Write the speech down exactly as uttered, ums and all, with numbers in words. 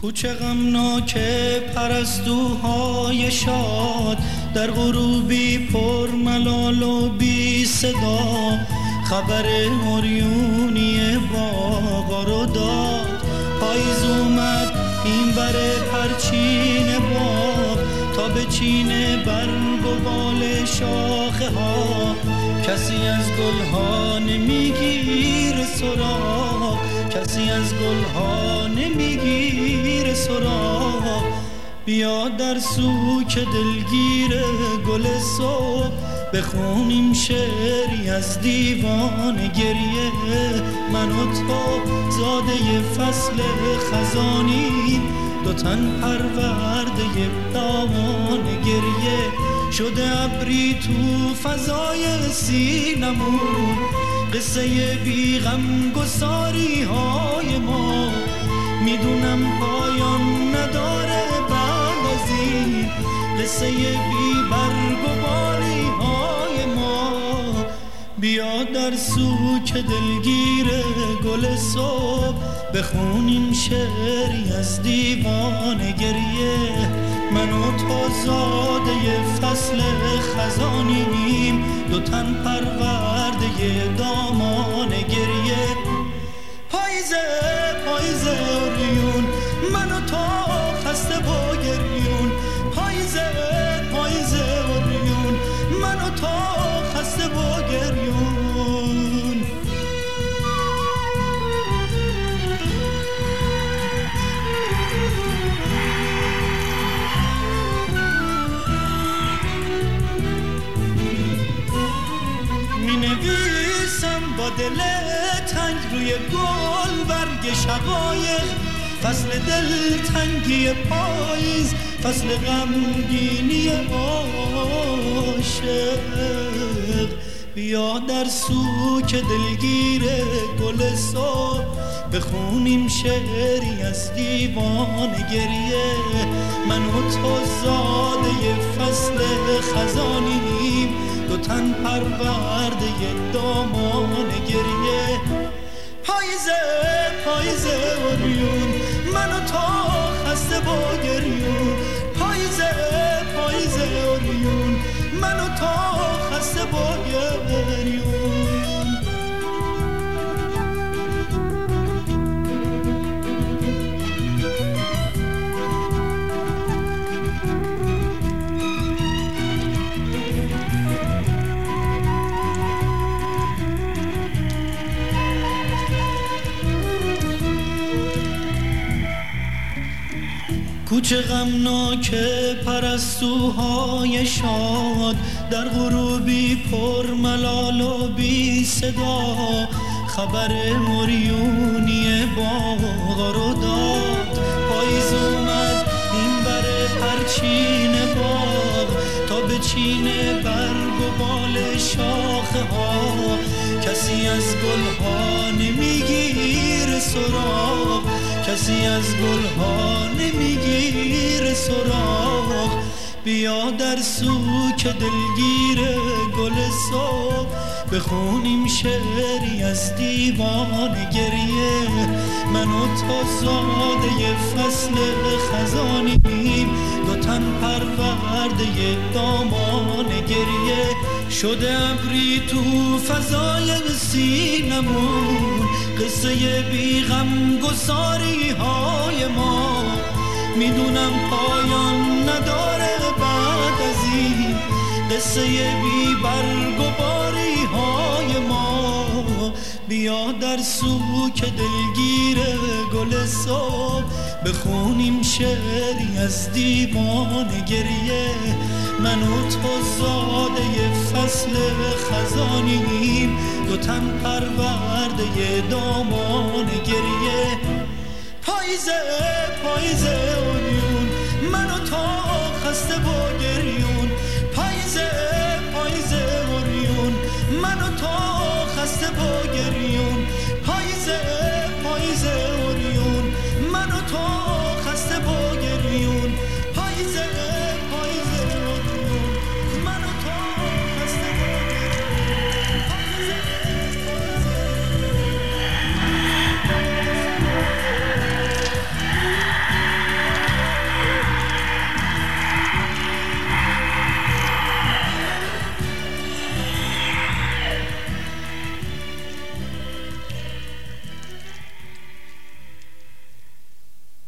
کوچه غمناک پرستوهای شاد، در غروبی پر ملال و بی صدا، خبر اوریونی باغا رو داد. پاییز اومد این بره پرچین باغ، تا به چین برگ و بال شاخه ها. کسی از گلها نمیگیره سراغ، کسی از گلها نمیگیره سراغ. بیا در سوک دلگیر گل صبح، بخونیم شعری از دیوان گریه. من و تو زاده فصل خزانی، دو تن پرورده دامان گریه. شده ابری تو فضای سینمون، قصه بی غم گساری های ما. میدونم پایان نداره بعد از این، قصه بی برگ و باری های ما. بیا در سوک دلگیر گل صبح، بخونیم شعری از دیوان گریه. من و تو زاده فصل خزانیم، دو تن پرورده دامان گریه. پاییزه پاییزه اوریون، من و تو خسته با گریون. پاییزه پاییزه اوریون، من و تو خسته با گریون. با دل تنگ روی گل برگ شقایق، فصل دل تنگی پاییز، فصل غمگینی عاشق. بیا در سوک دلگیر گل صبح، بخونیم شعری از دیوان گریه. من و تو زاده فصل خزانیم، دو تن پرورده دامان گریه. پاییزه پاییزه اوریون، من و تو خسته با گریون. پاییزه پاییزه اوریون، من و تو خسته با گریون. کوچه غمناک پرستوهای شاد، در غروبی پر ملال و بی صدا، خبر اوریونی باغا رو داد. پاییز اومد این بره پرچین باغ، تا به چین برگ و بال شاخه ها. کسی از گلها نمیگیره سراغ، کسی از گلها نمیگیره سراغ. بیا در سوک دلگیر گل صبح، بخونیم شعری از دیوان گریه. من و تو زاده فصل خزانیم، دو تن پرورده دامان گریه. شده ابری تو فضای سینمون، قصه بی غم گساری های ما. میدونم پایان نداره بعد از این، قصه بی برگ و باری های ما. بیا در سوک دلگیر گل صبح، بخونیم شعری از دیوان گریه. من و تو زاده فصل خزانیم، دو تن پرورده دامان گریه. پاییزه پاییزه اوریون، من و تو خسته با گریون.